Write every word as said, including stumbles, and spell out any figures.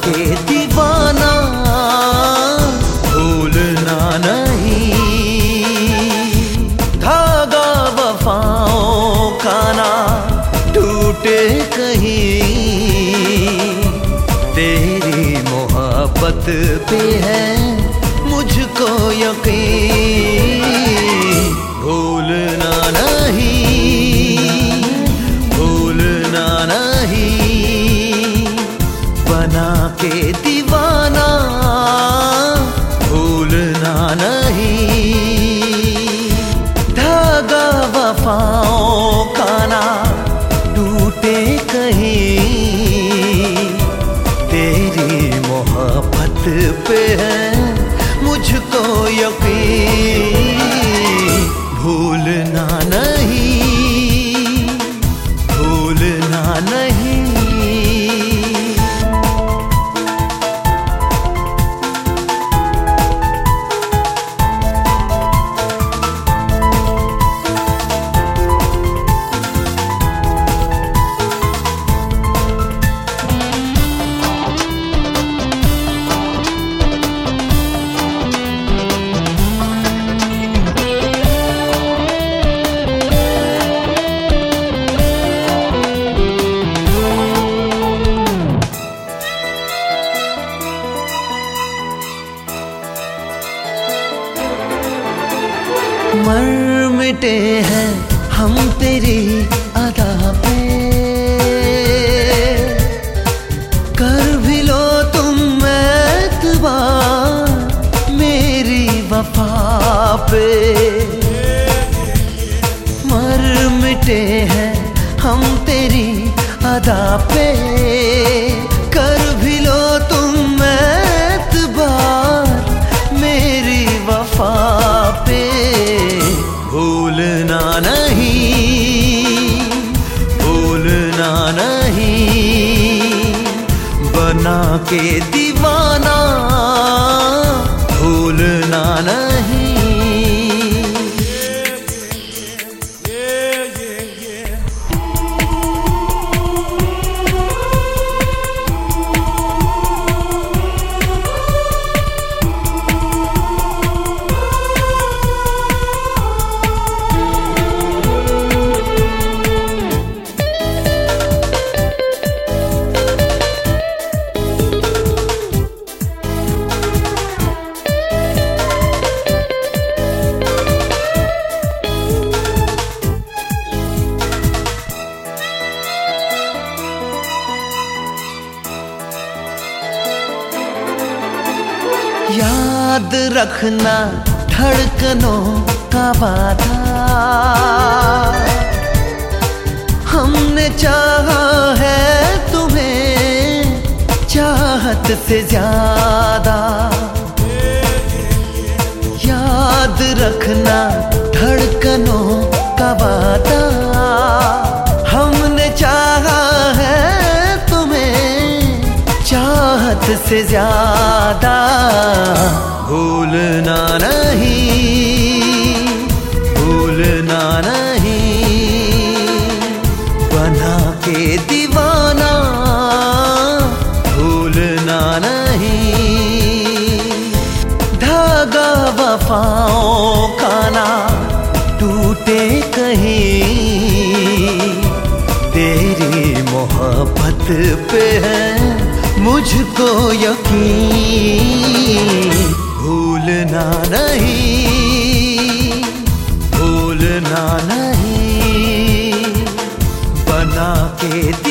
के दीवाना भूलना नहीं। धागा वफाओं का ना टूटे कहीं, तेरी मोहब्बत पे है मुझको यकीन। भूलना नहीं, भूलना नहीं, बना के दीवाना भूलना नहीं। धागा वफाओं का ना टूटे कहीं, तेरी मोहब्बत पे है मुझको यकीन। भूलना नहीं, भूलना नहीं। मर मिटे हैं हम तेरी अदा पे, कर भी लो तुम एतबार मेरी वफा पे। मर मिटे हैं हम तेरी अदा पे, कर भी लो तुम एतबार मेरी वफा पे। भूलना नहीं, भूलना नहीं, बना के दीवाना भूलना नहीं। याद रखना धड़कनों का वादा, हमने चाहा है तुम्हें चाहत से ज्यादा। याद रखना धड़कनों का वादा, हमने चाहा है तुम्हें चाहत से ज्यादा। भूलना नहीं, भूलना नहीं, बना के दीवाना भूलना नहीं। धागा वफाओं का ना टूटे कहीं, तेरी मोहब्बत पे है मुझको यकीन। भूलना नहीं, भूलना नहीं, बना के